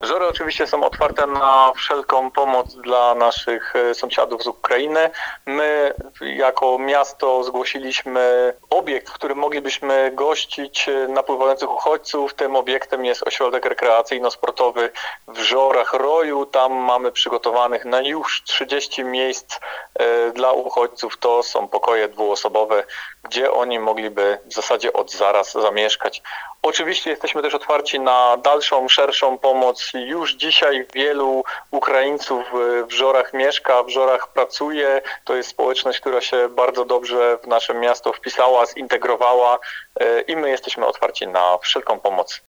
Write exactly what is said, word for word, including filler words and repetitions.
Żory oczywiście są otwarte na wszelką pomoc dla naszych sąsiadów z Ukrainy. My jako miasto zgłosiliśmy obiekt, w którym moglibyśmy gościć napływających uchodźców. Tym obiektem jest ośrodek rekreacyjno-sportowy w Żorach Roju. Tam mamy przygotowanych na już trzydzieści miejsc dla uchodźców. To są pokoje dwuosobowe, gdzie oni mogliby w zasadzie od zaraz zamieszkać. Oczywiście jesteśmy też otwarci na dalszą, szerszą pomoc. Już dzisiaj wielu Ukraińców w Żorach mieszka, w Żorach pracuje. To jest społeczność, która się bardzo dobrze w nasze miasto wpisała, zintegrowała i my jesteśmy otwarci na wszelką pomoc.